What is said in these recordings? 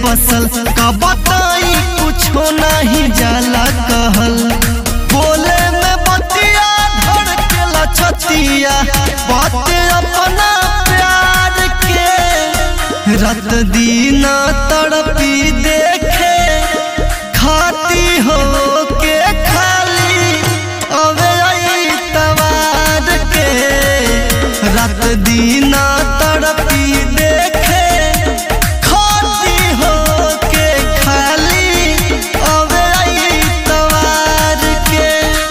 बसल का बताई कुछो नहीं जाला कहल। बोले में बतिया धड़केला छतिया बाते अपना प्यार के। रात दिन तड़पी देखे खाती हो के खाली अवे तवार के। रात दिन तड़पी देखे खाती हो के खाली अवे तवार के।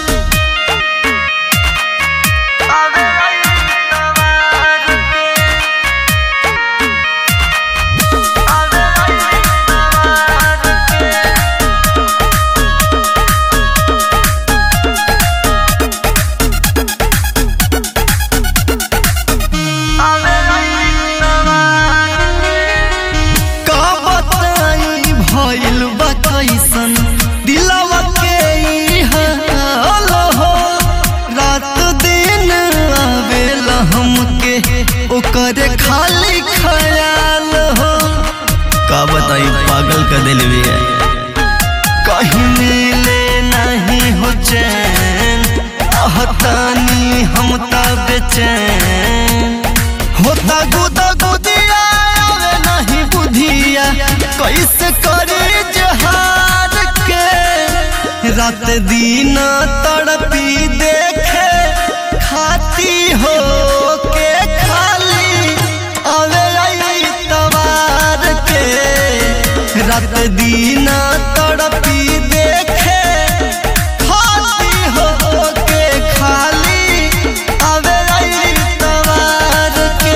कैसन दिलवा के हाल हो रात दिन आवेला हमके ओकरे खाली ख्याल हो। का बताई पागल कर दिल भी है। कहीं मिले नहीं हो चैन आहतानी हम ता बेचैन। होता गुदा गुदिया आवे नहीं बुधिया कैसे करे जहार के। रात दिन तड़पी देखे खाती हो के खाली अवे तवार के। रात दिन तड़पी देखे खाती हो के खाली अवे तवार के।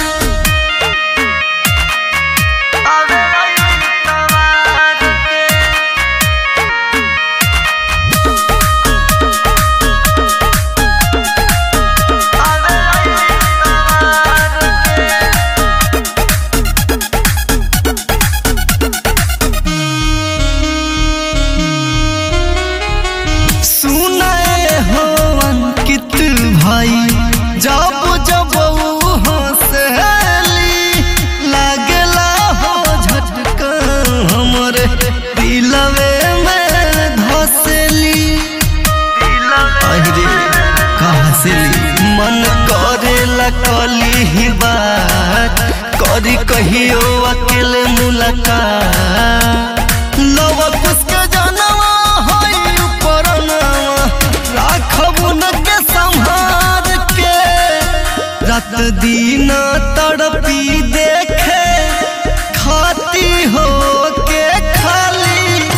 जब जब हंसली लागला हो झटका हमरे दिलवे में धसली। अरे का हंसली मन करेला कली ही बात करी कहियो अकेले मुलाकात। लव उसके जनवा होई उपरनवा राखब न के संभार के। रात दिन तड़पी देखे खाती हो के खाली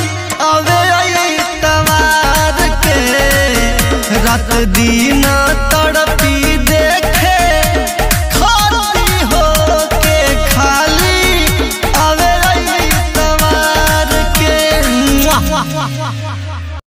अवे तवार के। रात दिन तड़प